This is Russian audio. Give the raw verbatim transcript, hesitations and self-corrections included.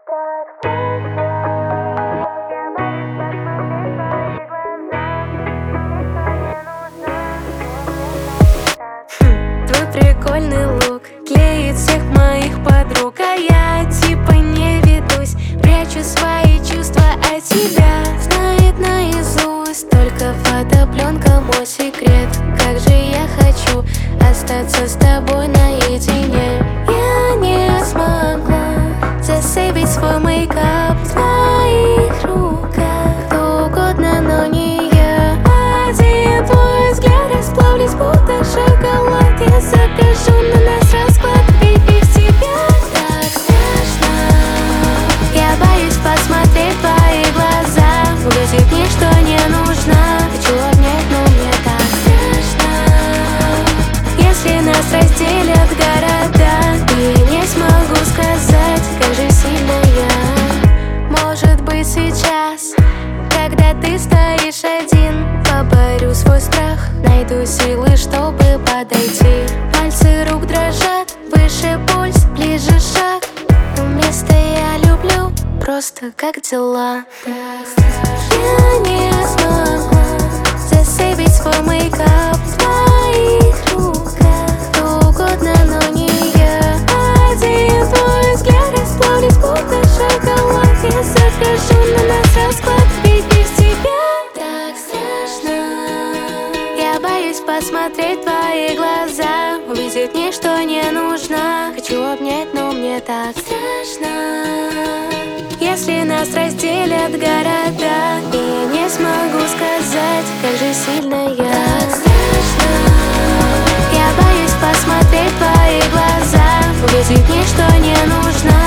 Твой прикольный лук клеит всех моих подруг, а я типа не ведусь, прячу свои чувства от тебя. Знает наизусть только фотопленка мой секрет. Как же я хочу остаться с тобой наедине. Я не смогла засейвить свой мейкап в твоих руках. Кто угодно, но не я. Один твой взгляд расплавлюсь, будто шоколад. Я закажу на нас расклад, baby, в тебя так страшно. Я боюсь посмотреть в твои глаза, увидеть мне, что не нужно. Хочу обнять, но мне так страшно. Если нас разделят города, и я не смогу сказать, как же сильно я. Может быть сейчас, когда ты стоишь один, поборю свой страх, найду силы, чтобы подойти. Пальцы рук дрожат, выше пульс, ближе шаг. Вместо я люблю, просто как дела. Я не смогла засейвить свой мейкап в твоих руках. Кто угодно, но не я. Один твой взгляд расплавлюсь, будто шоколад. Я закажу на нас расклад, baby, в тебя так страшно. Я боюсь посмотреть в твои глаза, увидеть мне, что не нужно. Хочу обнять, но мне так страшно. Если нас разделят города, и я не смогу сказать, как же сильно я. Так страшно. Я боюсь посмотреть в твои глаза, увидеть мне, что не нужно.